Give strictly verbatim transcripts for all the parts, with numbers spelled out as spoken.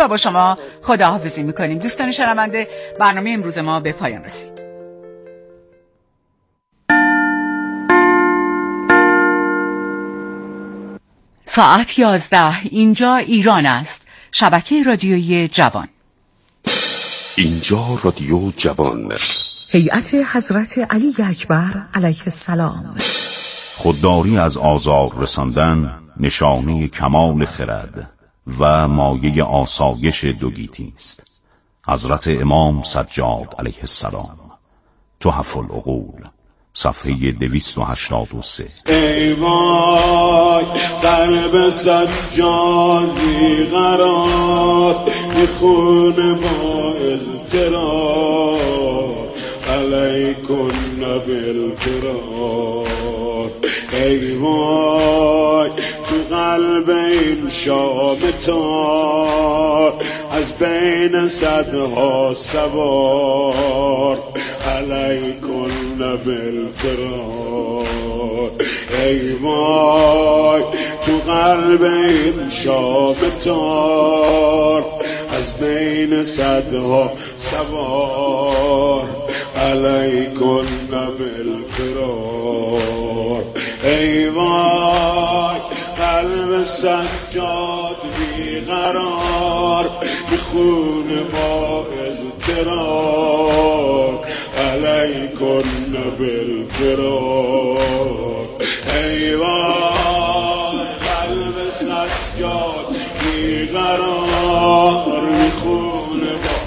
و با شما خداحافظی میکنیم. دوستان شنونده، برنامه امروز ما به پایان رسید. ساعت یازده، اینجا ایران است. شبکه رادیویی جوان. اینجا رادیو جوان. هیئت حضرت علی اکبر علیه السلام. خودداری از آزار رساندن نشانه کمال خرد و مایه آسایش دوگیتی است. حضرت امام سجاد علیه السلام. تحف العقول، صفحه دویست و هشتاد و سه. ای وای قلب سجاد بیقرار، میخونه با اضطرار، علیکن بالفرار. ای وای تو قلب این شام تار، از بین صدها سوار، علیکن بالفرار. ای وای تو قلب این شام تار، از بین صدها سوار، علیکن بالفرار. ای وای قلب سجاد بیقرار، میخونه با اضطرار، علیکن بالفرار. ای وای قلب سجاد بیقرار، میخونه با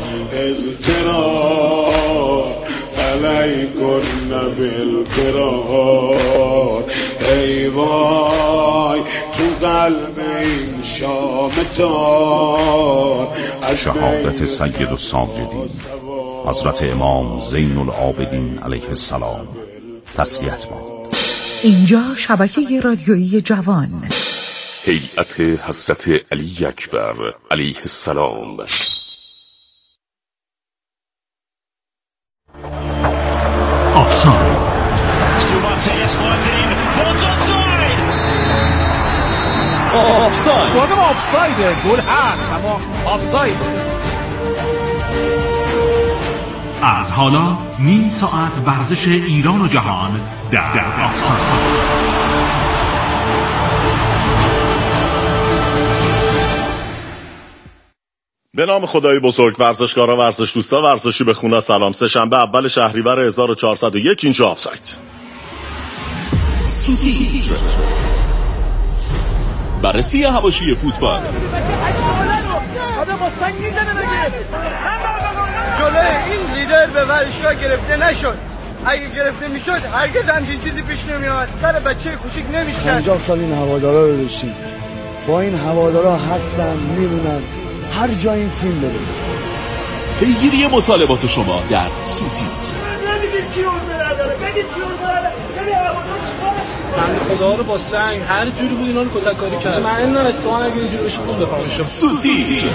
اضطرار، علیکن بالفرار. ای وای تو قلب این شام تار، شهادت سید الساجدین حضرت امام زین العابدین علیه السلام. تسلیت باد. اینجا شبکه رادیویی جوان. هیئت حضرت علی اکبر علیه السلام. آفساید. آفساید. گفتم آفسایده، گل هست اما آفساید. از حالا نیم ساعت ورزش ایران و جهان در آفساید. به نام خدای بزرگ. ورزشکارا، ورزش دوستا، ورزشی به خونه سلام. سه شنبه اول شهریور هزار و چهارصد و یک، اینجا آفساید. بررسی حواشی فوتبال. جلوی این لیدر به ورشگاه گرفته نشد. اگه گرفته میشد هرگز همچین چیزی پیش نمیاد. سر بچه کوچیک نمیشه. پنجاه سال این هوادارا رو داشتیم. با این هوادارا هستن میمونن هر جا این تیم بره. پیگیری مطالبات شما در سوتیت. نمیدید چی اون نداره، بگید چی اون نداره. ببین هوادار چیکارش خدا رو با سنگ هر جوری بود اینا رو کتککاری کرد. من نه استوان اگه اینجوری بشه خون بفهمم. سوتیت.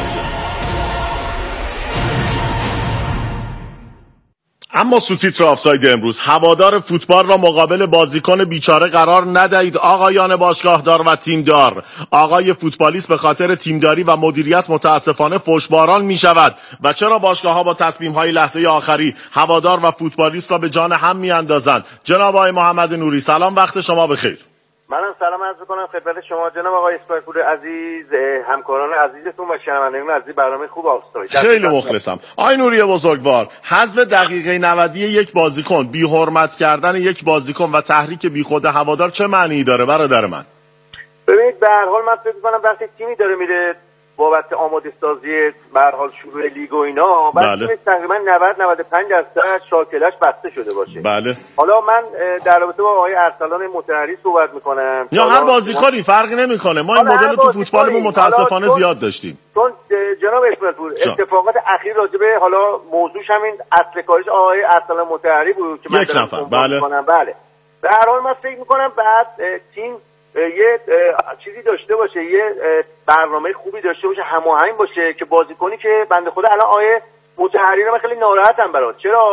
اما سوتیتر آفساید امروز: هوادار فوتبال را مقابل بازیکن بیچاره قرار ندهید آقایان باشگاهدار و تیمدار. آقای فوتبالیست به خاطر تیمداری و مدیریت متاسفانه فحش‌باران می شود. و چرا باشگاه ها با تصمیم های لحظه آخری هوادار و فوتبالیست را به جان هم می اندازند؟ جناب آقای محمد نوری، سلام، وقت شما بخیر. منم سلام عرض می‌کنم خدمت شما جناب آقای اسپایپور عزیز، همکاران عزیزتون و شنوندگان عزیز برنامه خوب آفساید. خیلی مخلصم. آقای نوری بزرگوار، حذف دقیقه نود یک بازیکن، بی حرمت کردن یک بازیکن و تحریک بیخود هوادار چه معنی داره برادر من؟ ببینید به هر حال من فکر می‌کنم وقتی تیمی داره میره بابت آماده سازی به هر حال شروع لیگ و اینا، بله. بعد تقریبا نود تا نود و پنج درصد شاکلش بسته شده باشه. بله. حالا من در رابطه با آقای ارسلان مطهری صحبت میکنم. یا هر بازیکنی فرقی نمیکنه، ما این مدل تو فوتبالمون متاسفانه زیاد داشتیم. چون جناب اسمتپور اتفاقات اخیر راجبه حالا موضوعش همین اصل کارش آقای ارسلان مطهری بود که من یک نفر بله. بله. به هر حال من فکر میکنم بعد تیم یه چیزی داشته باشه، یه برنامه خوبی داشته باشه، هماهنگ باشه که بازیکنی که بنده خدا الان آیه مطهری رو من خیلی ناراحتم براش. چرا؟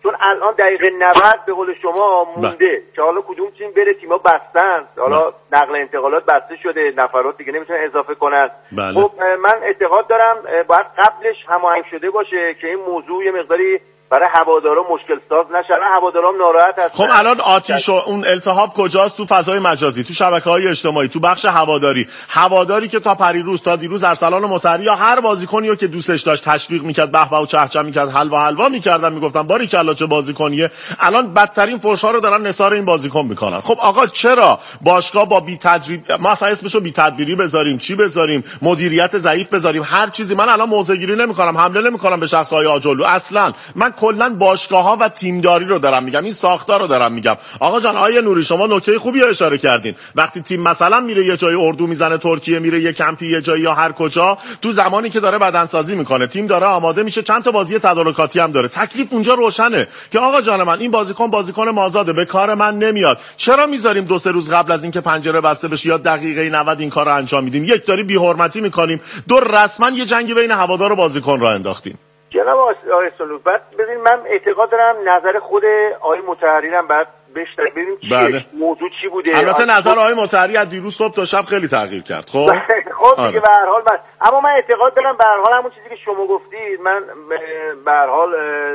چون الان دقیقه نود به قول شما مونده که حالا کدوم تیم بره، تیم‌ها بستن، حالا نقل انتقالات بسته شده، نفرات دیگه نمیتونن اضافه کنن. بله. خب من اعتقاد دارم باید قبلش هماهنگ شده باشه که این موضوع یه مقداری برای هوادارا مشکل ساز نشه. الان هوادارام ناراحت هستن. خب الان آتیش و اون التهاب کجاست؟ تو فضای مجازی، تو شبکه‌های اجتماعی، تو بخش هواداری. هواداری که تا پریروز تا دیروز ارسلان مطهری یا هر بازیکنی رو که دوستش داشت تشویق میکرد، به به و چهچه میکرد، حلوا حلوا میکردن، میگفتن باریکلا چه بازیکنیه، الان بدترین فحش‌ها رو دارن نثار این بازیکن میکنن. خب آقا چرا باشگاه با بی تدریب، ما اصلا اسمشو بی تدبیری بذاریم، چی بذاریم، مدیریت ضعیف بذاریم، هر چیزی، من الان موضع‌گیری نمیکنم، حمله نمیکنم به شخص‌های آجلو اصلا، من کلا باشگاه‌ها و تیمداری رو دارم میگم، این ساختار رو دارم میگم. آقا جان آیه نوری شما نکته خوبی رو اشاره کردین. وقتی تیم مثلا میره یه جای اردو میزنه، ترکیه میره یه کمپی یه جایی یا هر کجا، تو زمانی که داره بدنسازی میکنه، تیم داره آماده میشه، چند تا بازی تدارکاتی هم داره، تکلیف اونجا روشنه که آقا جان من این بازیکن بازیکن مازاده، به کار من نمیاد، چرا میذاریم دو سه روز قبل از اینکه پنجره بسته بشه یا دقیقه نود این کارو انجام میدیم؟ یک داری بی‌حرمتی میکنیم، دو رسما یه جنگ بین هوادار و بازیکن را انداختیم. جناب آقای سلوک، بعد ببین من اعتقاد دارم نظر خود آقای مطهری هم بعد بشنویم ببینیم چی موضوع چی بوده. البته نظر آقای مطهری از دیروز صبح تا شب خیلی تغییر کرد. خب خب دیگه به هر حال من اما من اعتقاد دارم به هر حال همون چیزی که شما گفتید، من به هر حال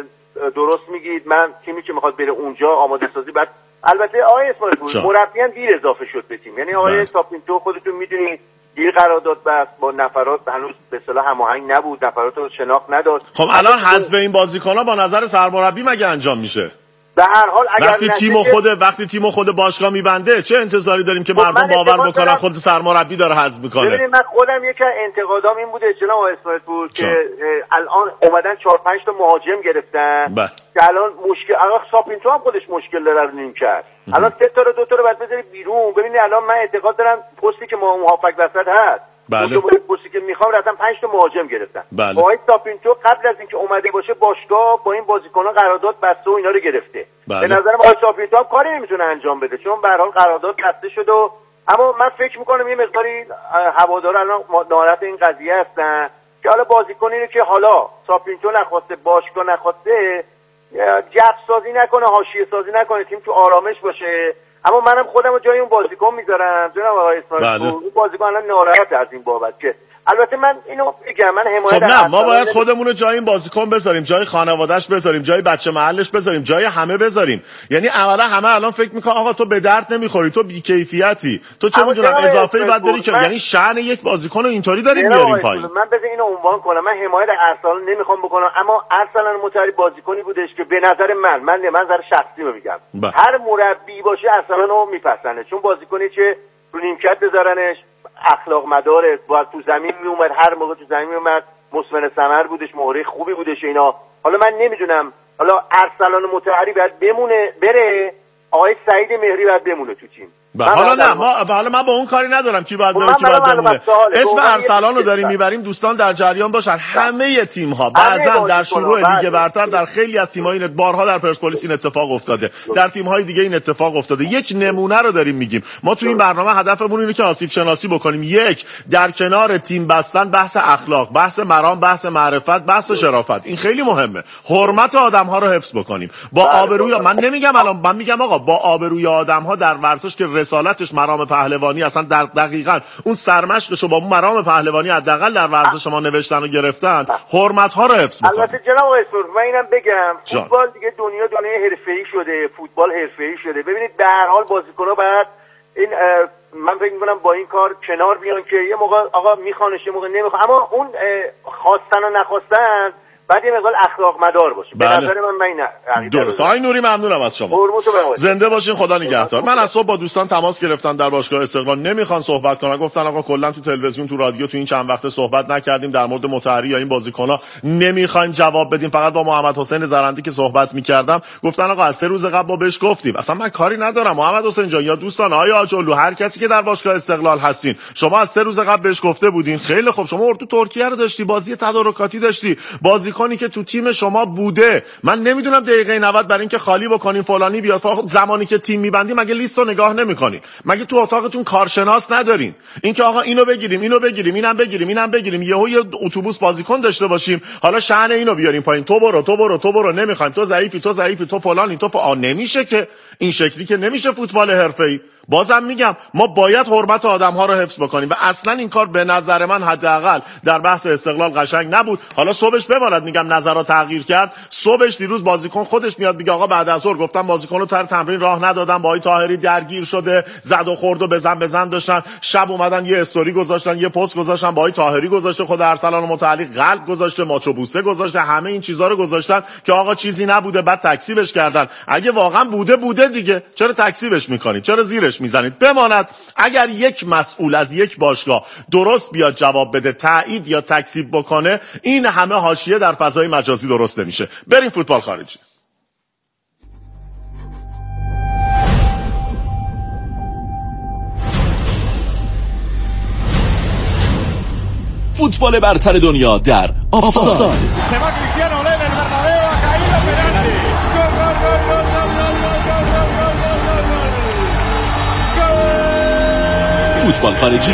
درست میگید، من تیمی که میخواد بره اونجا آماده سازی بعد. البته آقای اسماعیل مربی هم دیر اضافه شد به تیم، یعنی آقای ساپینتو خودتون میدونید دیر قرارداد بست، با نفرات هنوز به اصطلاح هماهنگ نبود، نفرات رو شناخت نداد. خب الان حذف این بازیکن‌ها با نظر سرمربی مگه انجام میشه؟ به هر حال اگر وقتی تیمو خود وقتی تیمو خود باشگاه میبنده چه انتظاری داریم که مردم باور بکنن خود سرمربی داره حذف میکنه؟ ببینید من خودم یک انتقادام این بوده جناب اسماعیل پور که الان اومدن چهار پنج تا مهاجم گرفتن که الان مشکل، الان ساپینتو هم خودش مشکل داره رو نیم کرد، الان سه تا رو دو تا رو بعد بذاری بیرون. ببینید الان من اعتقاد دارم پستی که ما موافق وسط هست، بله. پستی که میخوام رفتن پنج تا مهاجم گرفتن. بله. آقای ساپینتو قبل از اینکه اومده باشه باشگاه با این بازیکن‌ها قرارداد بسته و اینا رو گرفته. بله. به نظرم آقای ساپینتو هم کاری نمیتونه انجام بده چون به هر حال قرارداد بسته شده و اما من فکر میکنم یه مقداری هوادارا الان ناراحت این قضیه هستن که حالا بازیکنی رو که حالا ساپینتو نخواسته، باشگاه نخواسته، جف سازی نکنه، حاشیه سازی نکنه، تیم تو آرامش باشه. اما منم خودم رو جای اون بازیکن میذارم جناب آقای اسماعیل پور، اون بازیکن الان ناراحت از این بابت که البته من اینو بگم من حمایت. خب نه ما باید خودمون رو جای این بازیکن بذاریم، جای خانواده‌اش بذاریم، جای بچه محلش بذاریم، جای همه بذاریم. یعنی اولا همه الان فکر میکنن آقا تو به درد نمیخوری، تو بی‌کیفیتی، تو چه میدونم اضافه‌ای بعد بری که یعنی شأن یک بازیکن رو اینطوری داریم میاریم پایین. من بذار اینو عنوان کنم، من حمایت ارسلان نمیخوام بکنم، اما ارسلان مطهری بازیکنی بودش که به نظر من من من نظر شخصی رو میگم با. هر مربی باشه ارسلان رو میپسنده چون بازیکنی که رو نیمکت بذارنش اخلاق مداره، باید تو زمین میومد، هر موقع تو زمین میومد مثمر ثمر بودش، مهره خوبی بودش اینا. حالا من نمیدونم حالا ارسلان مطهری باید بمونه بره، آقای سعید مهری باید بمونه تو تیم. حالا نه ما حالا من با اون کاری ندارم کی باید بره کی باید بمونه. اسم ارسلان رو داریم میبریم، دوستان در جریان باشن. همه تیم ها بعضا در شروع لیگ برتر در خیلی از تیم‌ها این بارها در پرسپولیس این اتفاق افتاده، در تیم‌های دیگه این اتفاق افتاده. یک نمونه رو داریم میگیم. ما تو این برنامه هدفمون اینه که آسیب شناسی بکنیم. یک، در کنار تیم بستن بحث اخلاق، بحث مرام، بحث معرفت، بحث شرافت، این خیلی مهمه. حرمت آدم‌ها رو حفظ بکنیم. با آبروی من نمیگم الان، من میگم آقا با آبروی آدم‌ها در ورزش که رسالتش مرام پهلوانی اصلا در دقیقاً اون سرمشقشو با اون مرام پهلوانی حداقل در ورزش ما نوشتن و گرفتن، حرمت‌ها رو حفظ می‌کنن. البته جناب آقای سرخ من اینم بگم فوتبال دیگه دنیا دنیای حرفه‌ای شده، فوتبال حرفه‌ای شده. ببینید به هر حال بازیکن‌ها بعد این من فکر می‌کنم با این کار کنار بیان که یه موقع آقا میخوانش یه موقع نمیخوان، اما اون خواستن و نخواستن بعد یه مقدار اخلاق مدار باشه. به بله. نظر من من درست. آقای نوری ممنونم از شما. زنده باشین، خدا نگهدار. من از صبح با دوستان تماس گرفتم در باشگاه استقلال، نمیخوان صحبت کنن، گفتن آقا کلا تو تلویزیون تو رادیو تو این چند وقته صحبت نکردیم در مورد مطهری یا این بازیکن‌ها، نمیخوایم جواب بدیم. فقط با محمد حسین زرندی که صحبت می‌کردم گفتن آقا از سه روز قبل ما بهش گفتیم. اصلا من کاری ندارم محمد حسین جان یا دوستان آقای آجلو، هر کسی که در باشگاه استقلال هستین، شما از سه روز قبل بهش گفته بودین. خیلی خوب، شما اردو ترکیه رو داشتی، بازی تدارکاتی داشتی، بازی بازیکنی که تو تیم شما بوده. من نمیدونم دقیقه نود برای اینکه خالی بکنین فلانی بیاد، زمانی که تیم میبندیم مگه لیستو نگاه نمیکنین؟ مگه تو اتاقتون کارشناس ندارین؟ اینکه آقا اینو بگیریم اینو بگیریم اینم بگیریم اینم بگیریم، یهو یه اتوبوس بازیکن داشته باشیم حالا شأن اینو بیاریم پایین، تو برو تو برو تو برو نمیخوایم، تو ضعیفی تو ضعیفی تو فلانی تو فلان. نمیشه که این شکلی که نمیشه فوتبال حرفه‌ای. بازم میگم ما باید حرمت آدم‌ها رو حفظ بکنیم و اصلا این کار به نظر من حداقل در بحث استقلال قشنگ نبود. حالا صبحش بماند میگم نظرات تغییر کرد، صبحش دیروز بازیکن خودش میاد میگه آقا بعد از ظهر گفتم بازیکن رو تر تمرین راه ندادم، با آقای طاهری درگیر شده، زد و خورد و بزن بزن داشتن، شب اومدن یه استوری گذاشتن یه پست گذاشتن با آقای طاهری گذاشته، خود ارسلان متعلق قلب گذاشته، ماچو بوسه گذاشته، همه این چیزا رو گذاشتن که آقا چیزی نبوده، بعد تکذیبش کردن. اگه واقعا بوده بوده دیگه، چرا تکذیبش میکنید؟ چرا زیرش میزنید؟ بماند اگر یک مسئول از یک باشگاه درست بیاد جواب بده، تایید یا تکذیب بکنه، این همه حاشیه در فضای مجازی درست نمیشه. بریم فوتبال خارجی. فوتبال برتر دنیا در آفساید. فوتبال خارجی.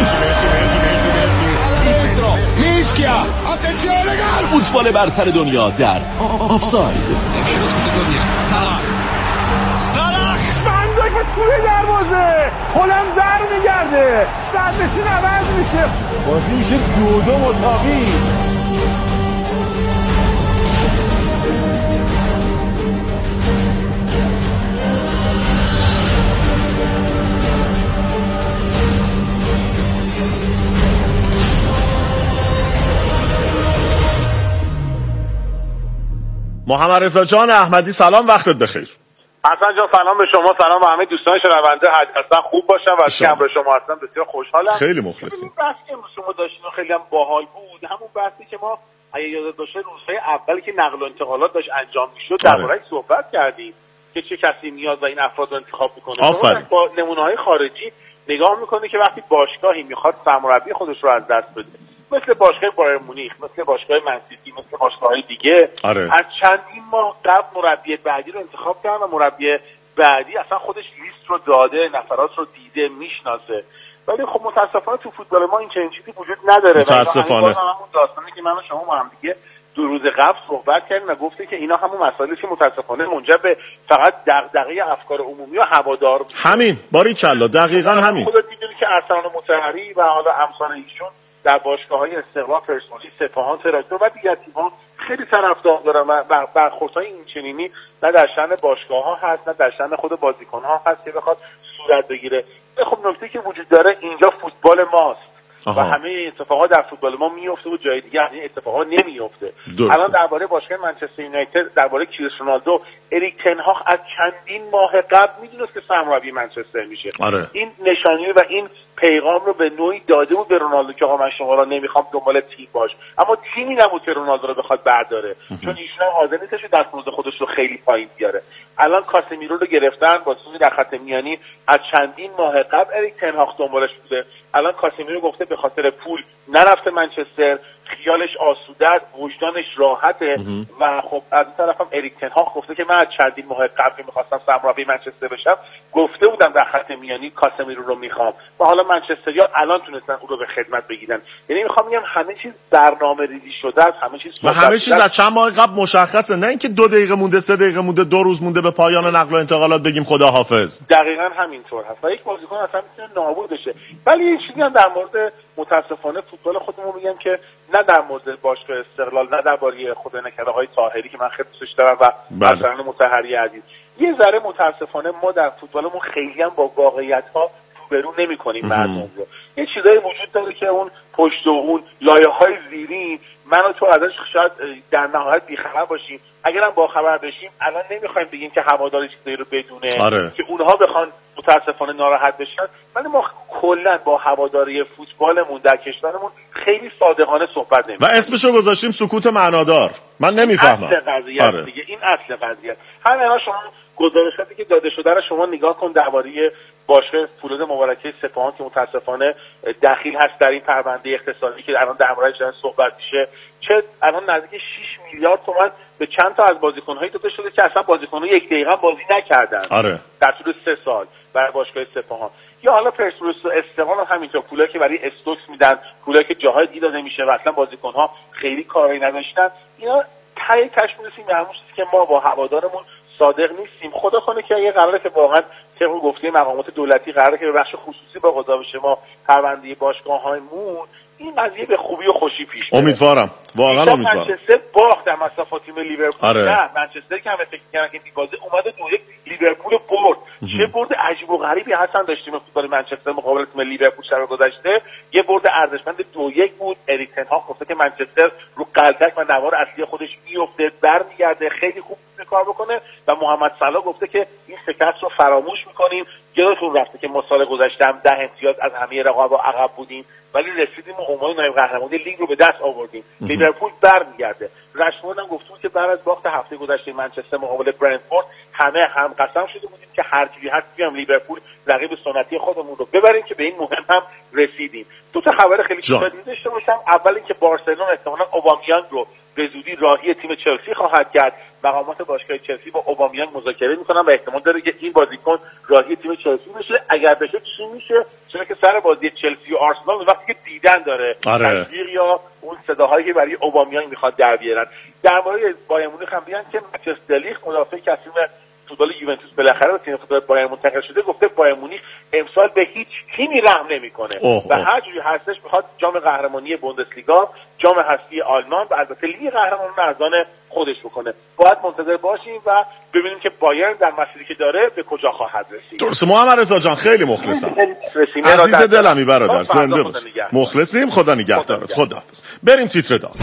فوتبال برتر دنیا در آفساید. صندوق به توی دروازه هلند زر میگرده، صدرشین عوض میشه، بازی میشه دو دو مساوی. محمد رضا جان احمدی سلام، وقتت بخیر. حسن جان سلام به شما، سلام به همه دوستان شنونده. هستن خوب باشن و از همراه شما هستم بسیار خوشحالم. خیلی مخلصیم. بحثی که شما داشتین خیلی هم باحال بود، همون بحثی که ما اگه یادت باشه روزهای اولی که نقل و انتقالات داشت انجام میشد درباره‌اش صحبت کردیم که چه کسی میاد و این افراد رو انتخاب میکنه. آفرین. با نمونه‌های خارجی نگاه میکنه که وقتی باشگاهی میخواد سرمربی خودش رو از دست بده، مثل باشگاه بایر مونیخ، مثل باشگاه منسیتی، مثل باشگاه‌های دیگه، آره. از چندین ماه قبل مربی بعدی رو انتخاب کردن و مربی بعدی اصلا خودش لیست رو داده، نفرات رو دیده، میشناسه. ولی خب متاسفانه تو فوتبال ما این چنین چیزی وجود نداره. متاسفانه. همون داستانی که من و شما با هم دیگه دو روز قبل صحبت کردیم و گفته که اینا همون مسائلی که متاسفانه منجر به فقط دغدغه افکار عمومی و هوادار میشه. همین باریکلا دقیقاً همین. خودت میدونی که ارسلان مطهری و حالا امثال ایشون در باشگاه‌های استقلال، پرسپولیس، سپاهان، تراکتور و دیگر تیم‌ها خیلی طرفدار دارن و برخوردهای این چنینی نه در شأن باشگاه‌ها هست نه در شأن خود بازیکن‌ها هست که بخواد صورت بگیره. خب نکته که وجود داره اینجا فوتبال ماست. آها. و همه اتفاقات در فوتبال ما میفته و جای دیگه این اتفاقات نمیفته. الان درباره باشگاه منچستر یونایتد، درباره کریستیانو رونالدو، اریک تن هاگ از چندین ماه قبل میدونست که سرمربی منچستر میشه. آره. این نشانی و این پیغام رو به نوعی داده بود به رونالدو که آقا من شما رو نمیخوام دنبال تیم باش، اما تیمی نبود که رونالدو رو بخواد برداره چون ایشون هم حاضر نیستش دستمزد خودش رو خیلی پایین بیاره. الان کاسمیرو رو گرفتن با سوزی در خط میانی، از چندین ماه قبل اریک تن هاگ دنبالش بوده. الان کاسمیرو گفته به خاطر پول نرفته منچستر، خیالش آسوده است، وجدانش راحته و خب از این طرف هم اریک تن هاگ گفته که من از چندین ماه قبل که می‌خواستم سرمربی منچستر بشم گفته بودم در خط میانی کاسمیرو رو میخوام و حالا منچستریا الان تونستن اون رو به خدمت بگیرن. یعنی میخوام بگم همه چیز برنامه‌ریزی شده است، همه چیز و همه چیز از چند ماه قبل مشخصه، نه اینکه دو دقیقه مونده، سه دقیقه مونده، دو روز مونده به پایان نقل و انتقالات بگیم خداحافظ. دقیقاً همینطور هست و یک بازیکن اصلا میتونه نابود بشه. ولی یه چیزی هم در مورد متاسفانه فوتبال خودمون میگم که نه در مورد باشگاه استقلال نه درباره خود نکره‌های طاهری که من خیلی دوستش دارم و ارسلان مطهری عزیز، یه ذره متاسفانه ما در فوتبالمون خیلی هم با واقعیت‌ها روبرو نمی‌کنیم مردم رو. یه چیزایی وجود داره که اون پشت و اون لایه‌های زیرین من و تو ازش شاید در نهایت بی‌خبر باشیم، اگرم با خبر بشیم الان نمی‌خوایم بگیم که هوادار چیزایی رو بدونه. آره. که اونها بخوان متاسفانه ناراحت بشن. ولی ما کلا با هواداری فوتبالمون در کشورمون خیلی صادقانه صحبت نمی‌کنیم و اسمشو گذاشتیم سکوت معنادار. من نمیفهمم. اصل قضیه آره. دیگه این اصل قضیه. همین الان شما گزارشاتی که داده شده رو شما نگاه کن درباره باشگاه فولاد مبارکه سپاهان که متاسفانه دخیل هست در این پرونده اقتصادی که الان در موردش دارن صحبت میشه، چه الان نزدیک شش میلیارد تومان به چند تا از بازیکن‌های داده شده که اصلا بازیکن‌ها یک دقیقه بازی نکردن. آره. در طول سه سال برای باشگاه سپاهان. یا حالا پرسپولیس و استقلال هم همینطور، پولایی که برای استوکس میدن، پولایی که جاهای دیگه داده میشه و اصلا بازیکن‌ها خیلی کاری نداشتن. اینا ته تاش میرسیم به همون چیزی که ما با هوادارمون صادق نیستیم. خدا کنه که اگه قراره که واقعا طبق گفته مقامات دولتی قراره که به بخش خصوصی با قضاوت ما پرونده باشگاه‌هامون این قضیه به خوبی و خوشی پیش بره. امیدوارم، واقعا امیدوارم. منچستر باخت در مسافات تیم لیورپول. آره. نه منچستر که همه فکر می‌کردن که این بازی اومده دو یک لیورپول برد. چه برد عجیب و غریبی هستن داشتیم فوتبال منچستر مقابل تیم لیورپول شب گذشته. یه برد ارزشمند دو یک بود. اریک تن هاگ گفته که منچستر رو قلتک و نوار اصلی خودش میفته، برمیگرده، خیلی خوب کار بکنه و محمد صلاح گفته که این شکست رو فراموش می‌کنیم. یادتون رفته که ما سال گذشته هم ده امتیاز از همه رقابا عقب بودیم ولی رسیدیم و عنوان نایب قهرمانی لیگ رو به دست آوردیم. لیورپول برمیگرده. رشفورد هم گفته که بعد از باخت هفته گذشته منچستر مقابل برنتفورد همه هم قسم شده بودیم که هر چیزی هست بیام لیورپول رقیب سنتی خودمون رو ببریم که به این مهم هم رسیدیم. دو تا خبر خیلی کوتاه داشته باشم. اول اینکه بارسلون احتمالاً اوبامیانگ رو به زودی راهی تیم چلسی خواهد کرد. مقامات باشگاه چلسی با اوبامیانگ مذاکره میکنن و احتمال داره که این بازیکن راهی تیم چلسی بشه. اگر بشه چی میشه؟ چون که سر بازی چلسی و آرسنال وقتی که دیدن داره آره. تشویق یا اون صداهایی که برای اوبامیانگ میخواد در بیارن. در مورد بایر مونیخ هم بیان که ماتیاس دلیخت مدافع کسیم فوتبال یوونتوس بالاخره به تیم فوتبال بایر منتقل شده. گفته بایر مونیخ امسال به هیچ تیمی رحم نمیکنه و هر جوری هستش میخواد جام قهرمانی بوندسلیگا، جام حذفی آلمان و البته لیگ قهرمانان از آن خودش بکنه. باید منتظر باشیم و ببینیم که بایرن در مسیری که داره به کجا خواهد رسید. درسته. محمد رضا جان خیلی مخلصم. عزیز دلمی برادر، زنده باش. مخلصیم. خدا نگهدارت. خداحافظ. بریم تیتر دار.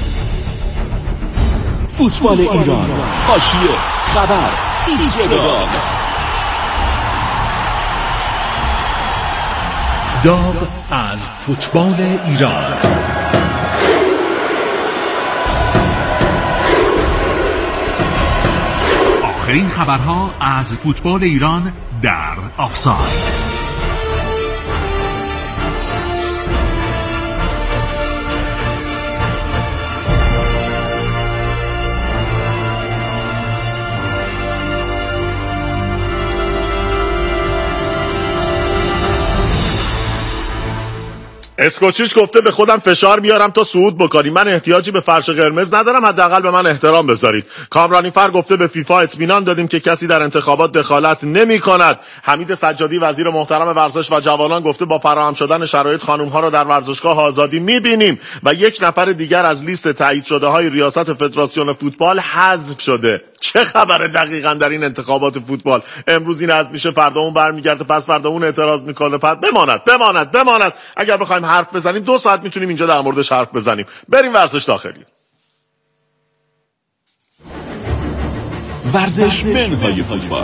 فوتبال ایران، حاشیه، خبر، تیتر دار. داغ از فوتبال ایران. آخرین خبرها از فوتبال ایران در آفساید. اسکوچیچ گفته به خودم فشار میارم تا صعود بکنیم. من احتیاجی به فرش قرمز ندارم، حداقل به من احترام بذارید. کامرانی فر گفته به فیفا اطمینان دادیم که کسی در انتخابات دخالت نمی کند. حمید سجادی وزیر محترم ورزش و جوانان گفته با فراهم شدن شرایط خانم‌ها را در ورزشگاه آزادی می‌بینیم و یک نفر دیگر از لیست تایید شده های ریاست فدراسیون فوتبال حذف شده. چه خبره دقیقاً در این انتخابات فوتبال؟ امروز این حذف میشه، فردا اون برمیگرده، پس فردا اون اعتراض میکنه، پس بماند بماند بماند. اگر بخوایم حرف بزنیم دو ساعت میتونیم اینجا در موردش حرف بزنیم. بریم ورزش داخلی. ورزش منهای فوتبال.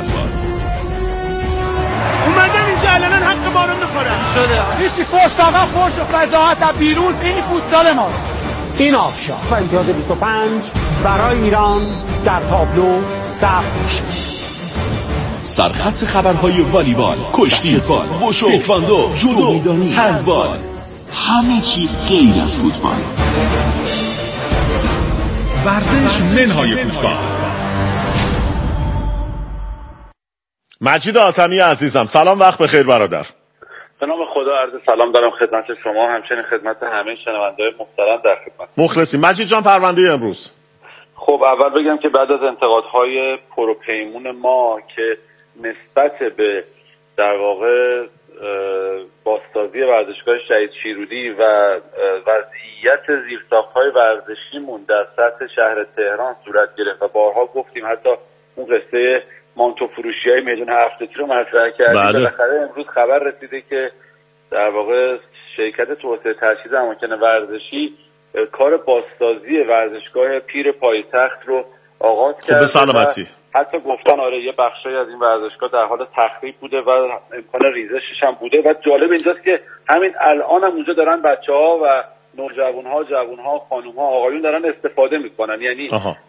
اومدن اینجا الان حق ما رو میخورن. شده هیچی پشت آقا پشت و فضاحت از بیرون این فوتسال ماست. این آفشار و امتیاز بیست و پنج برای ایران در تابلو ثبت میشه. سرخط خبرهای والیبال، کشتی فوتبال، وشو، تکواندو، جودو میدانی، هندبال، همه چی غیر از فوتبال. ورزش منهای فوتبال. مجید آتمی عزیزم سلام، وقت بخیر برادر. به نام خدا عرض سلام دارم خدمت شما، همچنین خدمت همه شنونده‌های محترم در خدمت. مخلصیم. مجید جان پرونده امروز. خب اول بگم که بعد از انتقادهای پروپیمون ما که نسبت به در واقع بازسازی ورزشگاه شهید شیرودی و وضعیت زیرساخت‌های ورزشیمون در سطح شهر تهران صورت گرفت و بارها گفتیم، حتی اون قصه مانتو فروشی های میدون هفتگی رو مطرح کردیم، بالاخره امروز خبر رسیده که در واقع شرکت توسعه تجهیز اماکن ورزشی کار بازسازی ورزشگاه پیر پایتخت رو آغاز کرده. به سلامتی. حتی گفتن آره یه بخشی از این ورزشگاه در حال تخریب بوده و امکان ریزشش هم بوده و جالب اینجاست که همین الان هم اونجا دارن بچه‌ها و نوجوان‌ها، جوان‌ها، خانم‌ها، آقایون دارن استفاده میکنن. یعنی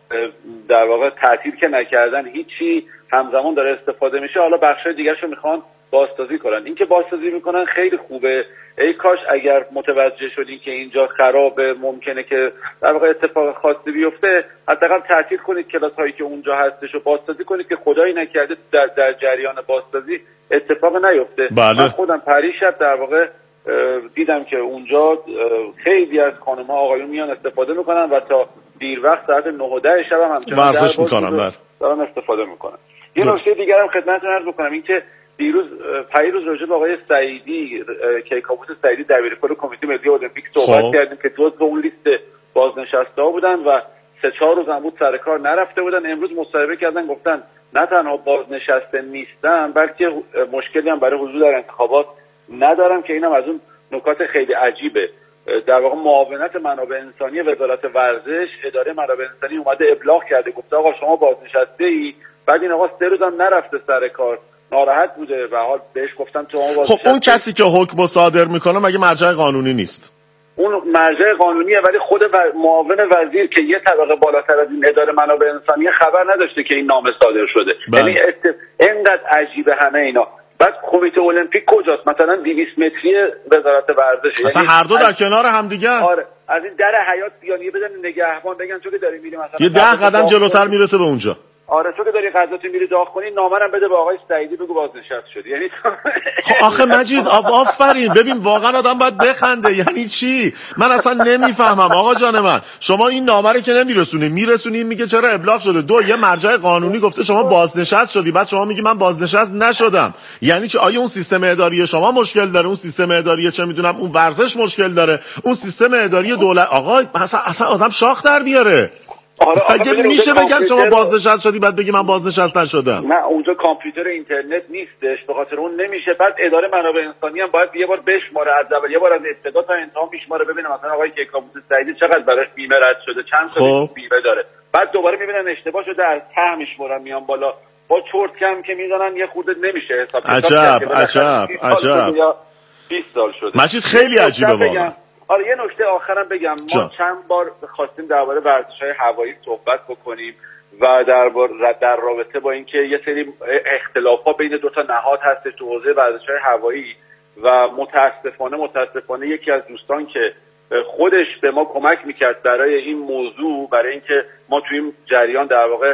در واقع تعطیل که نکردن هیچی، همزمان داره استفاده میشه. حالا بخشای دیگه‌شو میخوان بازسازی کنن. این که بازسازی میکنن خیلی خوبه. ای کاش اگر متوجه شدین که اینجا خرابه، ممکنه که در واقع اتفاق خاصی بیفته، حداقل تعطیل کنید کلاس‌هایی که اونجا هستش و بازسازی کنید که خدایی نکرده در در جریان بازسازی اتفاق نیفته. بله. من خودم پریشب در واقع دیدم که اونجا خیلی از خانم‌ها آقایون میان استفاده میکنن و تا دیر وقت ساعت نه و ده شب هم همچنان ورزش میکنن، دارن استفاده میکنن. یه نکته دیگر هم خدمتتون عرض بکنم، این که دیروز پیروز راجع به آقای سعیدی کیکاووس سعیدی دبیرکل کمیته ملی المپیک صحبت خوب. کردیم که جزو اون لیست بازنشسته‌ها بودن و سه چهار روز هم بود سر کار نرفته بودن. امروز مصاحبه کردن گفتن نه تنها بازنشسته نیستن بلکه مشکلی هم برای حضور در انتخابات ندارم که اینم از اون نکات خیلی عجیبه. در واقع معاونت منابع انسانی وزارت ورزش، اداره منابع انسانی اومده ابلاغ کرده، گفته آقا شما بازنشسته ای، بعد این آقا سه روز هم نرفته سر کار، ناراحت بوده و حال بهش گفتم تو ما خب اون کسی که حکم صادر میکنه مگه مرجع قانونی نیست؟ اون مرجع قانونیه، ولی خود و... معاون وزیر که یه طبقه بالاتر از این اداره منابع انسانی خبر نداشته که این نامه صادر شده. یعنی ات... اینقدر عجیبه همه اینا. بعد کمیته المپیک کجاست؟ مثلا دویست متری وزارت ورزش، اصلا یعنی هر دو در کنار هم دیگه. آره از این در حیات بیان یه بدن نگهبان بگن تو که داری میری مثلا یه ده قدم جلوتر میرسه به اونجا. آره تو که داری غذاتو میری داغ کنی، نامرم بده به آقای سعیدی بگو بازنشسته شدی. یعنی خب آخه مجید آفرین، ببین واقعا آدم باید بخنده. یعنی چی؟ من اصلا نمیفهمم آقا جان من. شما این نامره که نمیرسونی، میرسونی میگه چرا ابلاغ شده. دو، یه مرجع قانونی گفته شما بازنشست شدی، بعد شما میگی من بازنشست نشدم. یعنی چی؟ آیا اون سیستم اداری شما مشکل داره؟ اون سیستم اداری چه میدونم اون ورزش مشکل داره؟ اون سیستم اداری دولت آقا اصلا اصلا آدم شاخ در بیاره. آره اگه میشه بگم شما بازنشست شدی بعد بگی من بازنشست نشدم. نه اونجا کامپیوتر اینترنت نیستش، به خاطر اون نمیشه. بعد اداره منابع انسانی هم باید یه بار بشماره از اول، یه بار از ابتدا تا انتها میشماره ببینه مثلا آقای کیکاووس سعیدی چقدر براش بیمه رد شده، چند تا بیمه داره. بعد دوباره میبینن اشتباه شده از ته میشمارن میان بالا، با چرت کم که میزنن یه خورده نمیشه حساب. عجب عجب عجب. بیست سال شده. مجید خیلی عجیبه واقعا. آره یه نکته آخرم بگم، ما جا. چند بار خواستیم درباره ورزش‌های هوایی صحبت بکنیم و در در رابطه با اینکه یه سری اختلافات بین دو تا نهاد هستش تو حوزه ورزش‌های هوایی و متاسفانه متاسفانه یکی از دوستان که خودش به ما کمک میکرد برای این موضوع، برای اینکه ما توی این جریان در واقع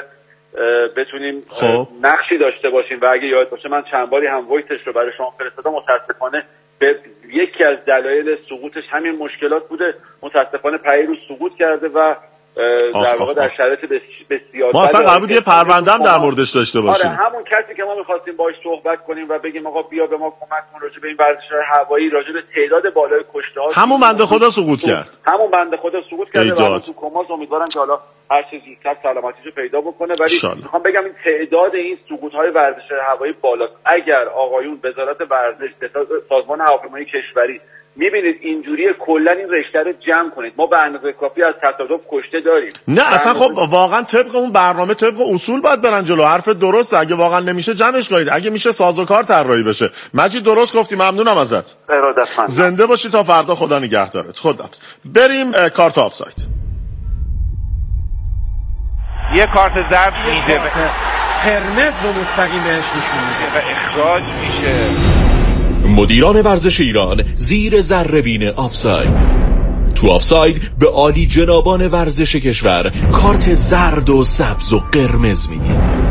بتونیم خب. نقشی داشته باشیم و اگه یاد باشه من چند باری هم وایسش رو برای شما فرستادم، متاسفانه به یکی از دلایل سقوطش همین مشکلات بوده. متاسفانه پیروز سقوط کرده و در واقع در شرایط بسیار ما اصلا قرار بود یه پرونده هم در موردش داشته باشیم. آره همون کسی که ما می‌خواستیم باهاش صحبت کنیم و بگیم آقا بیا به ما کمک کن راجع به این ورزش‌های هوایی، راجع به تعداد بالای کشته‌ها، همون بنده خدا سقوط کرد. همون بنده خدا سقوط کرده و تو کماس امیدوارم که حالا هر چیز زودتر سلامتیشو پیدا بکنه. ولی میخوام بگم این تعداد این سقوط‌های ورزش‌های هوایی بالاست. اگر آقایون وزارت ورزش، سازمان هواپیمایی کشوری میبینید اینجوری کلا این رشته رو جمع کنید، ما به اندازه کافی از تصادف کشته داریم. نه اصلا خب واقعا طبق اون برنامه طبق اصول باید برن جلو. حرف درسته، اگه واقعا نمیشه جمعش کنید، اگه میشه سازوکار طراحی بشه. مجید درست گفتی، ممنونم ازت. ارادتمند. زنده باشی تا فردا، خدا نگهدارت. خداحافظ. بریم کارت آفساید. یه کارت زرد میده، قرمز رو مستقیم بهش نشون میده و اخراج میشه. مدیران ورزش ایران زیر ذره‌بین آفساید. تو آفساید به عالی جنابان ورزش کشور کارت زرد و سبز و قرمز میدیم.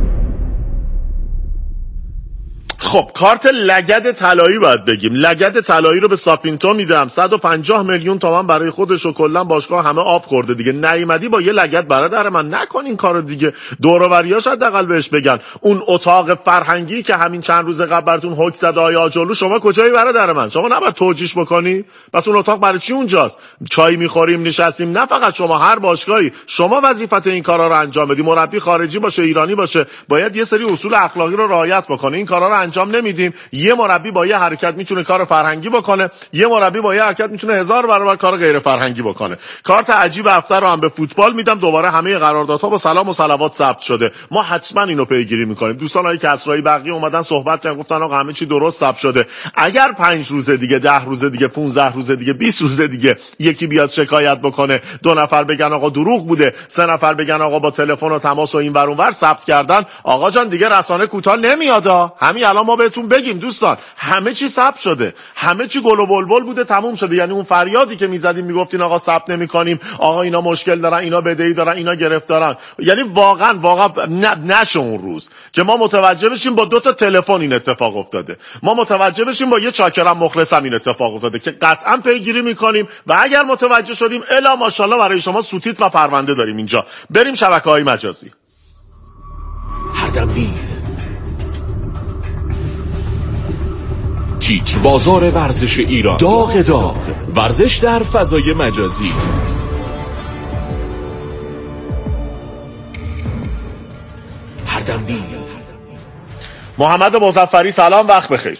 خب کارت لگد طلایی باید بگیم. لگد طلایی رو به ساپینتو میدم، صد و پنجاه میلیون تومان برای خودش و کلا باشگاه همه آب خورده دیگه. نیومدی با یه لگد برادر من نکن این کارو دیگه. دور و بریاش حداقل بهش بگن. اون اتاق فرهنگی که همین چند روز قبل براتون حک زد آقای آجرلو، شما کجایی برادر من؟ شما نباید توجیهش بکنی؟ پس اون اتاق برای چی اونجاست؟ چای میخوریم نشستیم؟ نه فقط شما، هر باشگاهی شما وظیفت این کارا رو انجام بدی. مربی خارجی باشه ایرانی باشه باید یه سری اصول اخلاقی رو رعایت بکنه، این کارا رو انجام انجام نمیدیم. یه مربی با یه حرکت میتونه کار فرهنگی بکنه، یه مربی با یه حرکت میتونه هزار برابر کار غیر فرهنگی بکنه. کارت عجیب هفته رو هم به فوتبال میدم. دوباره همه قراردادها با سلام و صلوات ثبت شده. ما حتما اینو پیگیری میکنیم. دوستانای کسرایی بقیه اومدن صحبت کردن، گفتن آقا همه چی درست ثبت شده. اگر پنج روز دیگه، ده روز دیگه، پانزده روز دیگه، بیست روز دیگه یکی بیاد شکایت بکنه، دو نفر بگن آقا دروغ بوده، سه نفر بگن آقا با تلفن و تماس و این ور اون ور ثبت کردن، آقا جان دیگه رسانه کوتاه نمیاد. همین الان ما بهتون بگیم دوستان همه چی ثبت شده، همه چی گل و بلبل بوده، تموم شده. یعنی اون فریادی که میزدیم میگفتین آقا ثبت نمیکنیم، آقا اینا مشکل دارن، اینا بدهی دارن، اینا گرفتارن، یعنی واقعا واقعا نشه اون روز که ما متوجه بشیم با دو تا تلفن این اتفاق افتاده، ما متوجه بشیم با یه چاکرم مخلصم این اتفاق افتاده که قطعا پیگیری میکنیم و اگر متوجه شدیم الا ماشاءالله برای شما سوتیت و پرونده داریم اینجا. بریم شبکه‌های مجازی. هردمبیل، تیتر بازار ورزش ایران، داغ داغ، ورزش در فضای مجازی. هردمبیل. محمد مظفری سلام، وقت بخیر.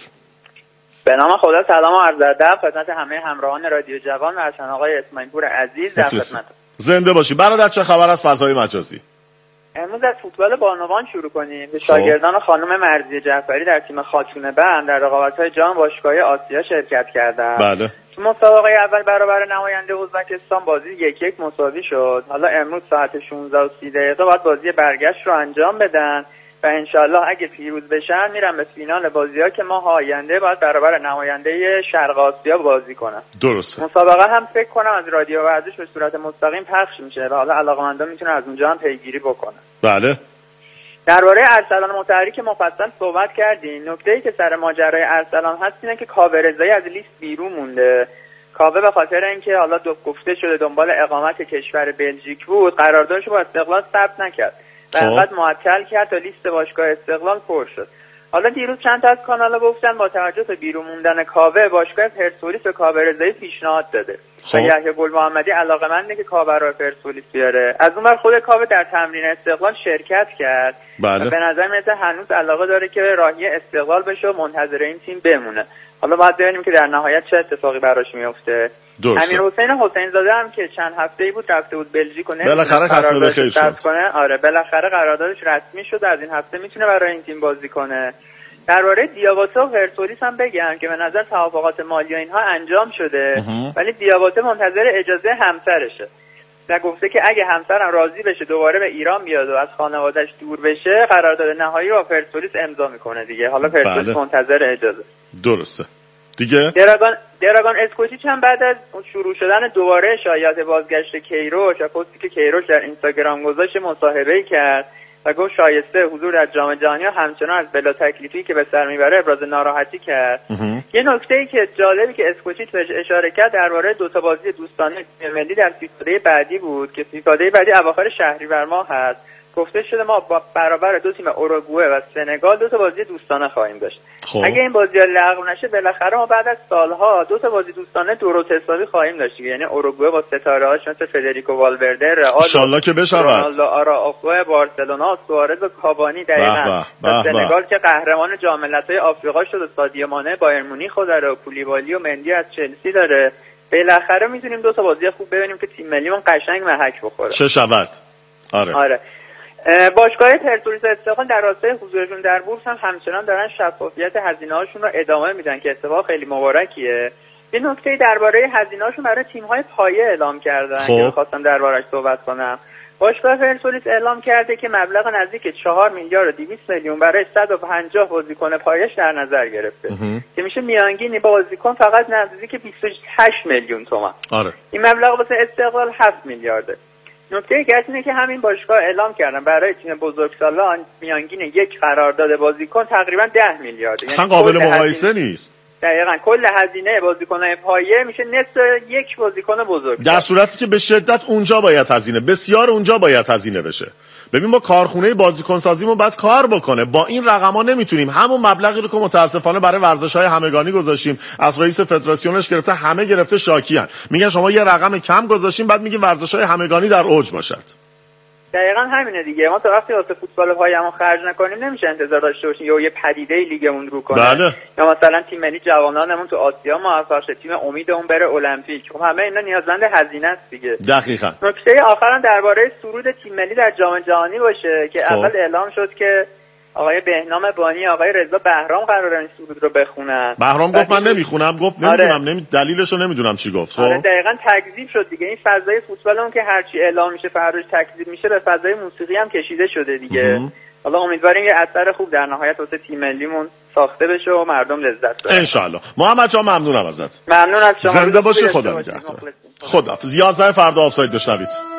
به نام خدا سلام و عرض ادب خدمت همه همراهان رادیو جوان و حسن آقای اسماعیل پور عزیز در خدمت. زنده باشی. برادر چه خبر از فضای مجازی؟ امروز از فوتبال بانوان شروع کنیم. به شاگردان خانم مرضیه جعفری در تیم خاتون بند در رقابت‌های جام باشگاه آسیا شرکت کردند. بله. تو مسابقه اول برابر نماینده ازبکستان بازی یک یک مساوی شد. حالا امروز ساعت شانزده و سی دقیقه باید بازی برگشت رو انجام بدن و انشالله اگه پیروز بشن میرن به فینال بازی‌ها که ماه آینده باید برابر نماینده شرق آسیا بازی کنن. درسته. مسابقه هم فکر کنم از رادیو ورزش به صورت مستقیم پخش میشه و حالا علاقه‌مندان میتونن از اونجا هم پیگیری بکنن. بله. درباره ارسلان مطهری که مفصل صحبت کردیم. نکته‌ای که سر ماجرای ارسلان هست اینه که کاوه رضایی از لیست بیرون مونده. کاوه به خاطر اینکه حالا دو گفته شده دنبال اقامت کشور بلژیک بود، قراردادش رو با استقلال ثبت نکرد. و انقدر معطل کرد تا لیست باشگاه استقلال پر شد. حالا دیروز چند تا از کانالا گفتن با توجه به بیرون موندن کاوه باشگاه پرسپولیس به کاوه رضایی پیشنهاد داده. و یحیی گل محمدی علاقه‌منده که کاوه رو پرسپولیس بیاره. از اون ور خود کاوه در تمرین استقلال شرکت کرد. بله. و به نظر میاد هنوز علاقه داره که راهی استقلال بشه و منتظر این تیم بمونه. حالا باید ببینیم که در نهایت چه اتفاقی براش میفته. امیر حسین حسین زاده هم که چند هفته‌ای بود رفته بود بلژیک و بالاخره ختم به خیر شد. کنه. آره بالاخره قراردادش رسمی شد، از این هفته میتونه برای این تیم بازی کنه. درباره دیاباته و پرسپولیس هم بگم که به نظر توافقات مالی و اینها انجام شده ولی دیاباته منتظر اجازه همسرشه. و گفته که اگه همسرم راضی بشه دوباره به ایران بیاد و از خانواده‌اش دور بشه قرارداد نهایی رو با پرسپولیس امضا میکنه دیگه. حالا پرسپولیس بله. منتظر اجازه. درسته. دیگه دراگان دراگان اسکوچیچ هم بعد از شروع شدن دوباره شایعات بازگشت کیروش و پستی که کیروش در اینستاگرام گذاشت مصاحبه‌ای کرد و گفت شایسته حضور در جام جهانی و همچنان از بلا تکلیفی که به سر میبره ابراز ناراحتی کرد. یه نکته‌ای که جالبی که اسکوچیچ بهش اشاره کرد درباره دو تا بازی دوستانه ملی در فیفاده بعدی بود که فیفاده بعدی اواخر شهریور ماه هست. گفته شده ما با برابر دو تیم اوروگوئه و سنگال دو تا بازی دوستانه خواهیم داشت. خب. اگه این بازی‌ها لغو نشه بالاخره ما بعد از سالها دو تا بازی دوستانه دو رو تساوی خواهیم داشت. یعنی اوروگوئه با ستاره‌هاش مثل فدریکو والورده، رئال، ان شاءالله که بشود. رونالدو آراوخو، بارسلونا، سوارز و کاوانی دقیقاً. سنگال که قهرمان جام ملت‌های آفریقا شد و سادیو مانه بایر مونیخ داره و کولیبالی و مندی از چلسی داره. بالاخره می‌تونیم دو تا بازی خوب ببینیم که تیم ملیمون قشنگ محک بخوره. چه شود؟ آره. آره. باشگاه پرسپولیس استقلال در راستای حضورشون در بورس هم همچنان دارن شفافیت هزینه‌هاشون رو ادامه میدن که اتفاق خیلی مبارکیه. یه نکته درباره هزینه‌هاشون برای تیم‌های پایه اعلام کردن خب. که خواستم دربارش صحبت کنم. باشگاه پرسپولیس اعلام کرده که مبلغ نزدیک چهار میلیارد و دویست میلیون برای صد و پنجاه بازیکن پایش در نظر گرفته که میشه میانگینی بازیکن فقط نزدیک بیست و هشت میلیون تومان. آره. این مبلغ واسه استقلال هفت میلیارده. نکته دیگه اینه که همین باشگاه اعلام کردن برای تیم بزرگسالان میانگین یک قرارداد بازیکن تقریبا ده میلیارده. اصلا یعنی قابل مقایسه نیست. دقیقاً کل هزینه بازیکن‌های پایه میشه نصف یک بازیکن بزرگ. در صورتی که به شدت اونجا باید هزینه، بسیار اونجا باید هزینه بشه. ببین ما کارخونه بازیکن سازیمون باید کار بکنه. با این رقما نمیتونیم. همون مبلغی رو که متاسفانه برای ورزش‌های همگانی گذاشتیم، از رئیس فدراسیونش گرفته همه گرفته شاکیان. میگن شما یه رقم کم گذاشتین بعد میگین ورزش‌های همگانی در اوج باشد. دقیقاً همینه دیگه. ما تا وقتی واسه فوتبال پایمون خرج نکنیم نمیشه انتظار داشته باشیم یا یه پدیده لیگمون رو کنه. بله. یا مثلا تیم ملی جوانانمون تو آسیا موفق شه، تیم امیدمون بره المپیک. خب همه اینا نیازمند هزینه است دیگه. دقیقاً. نکته آخرام درباره صعود تیم ملی در جام جهانی باشه که اول اعلام شد که آقای بهنام بانی، آقای رضا بهرام قراره این سرود رو بخونن. بهرام گفت من نمیخونم، گفت نمیدونم، آره. نمی... دلیلشو نمیدونم چی گفت. خب آره دقیقاً تکذیب شد دیگه. این فضای فوتبال اون که هرچی اعلام میشه فرارش تکذیب میشه، به فضای موسیقی هم کشیده شده دیگه. حالا امیدواریم یه اثر خوب در نهایت واسه تیم ملیمون ساخته بشه و مردم لذت ببرن ان شاء الله. محمد جان ممنونم ازت. ممنون از شما. زنده باشی. خدا نگهدار. خداحافظ. یازده فردا آفساید بشنوید.